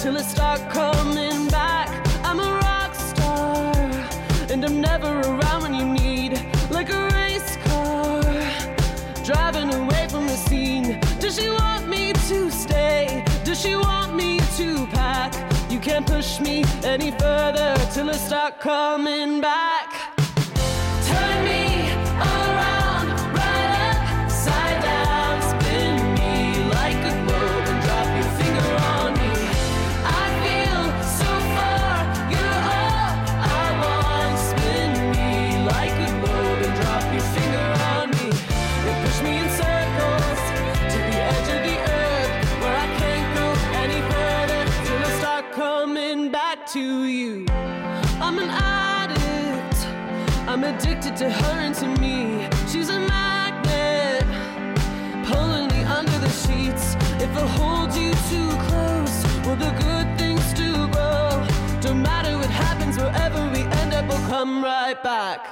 till I start coming back. I'm a rock star, and I'm never around when you need. Like a race car, driving away from the scene. Does she want me to stay? Does she want me to pack? You can't push me any further till I start coming back. Turn me around, right upside down. Spin me like a globe and drop your finger on me. I feel so far, you're all I want. Spin me like a globe and drop your finger on me. You push me in circles to the edge of the earth, where I can't go any further till I start coming back to you. I'm an addict, I'm addicted to her and to me. She's a magnet, pulling me under the sheets. If I hold you too close, will the good things do grow? Don't matter what happens, wherever we end up, we'll come right back.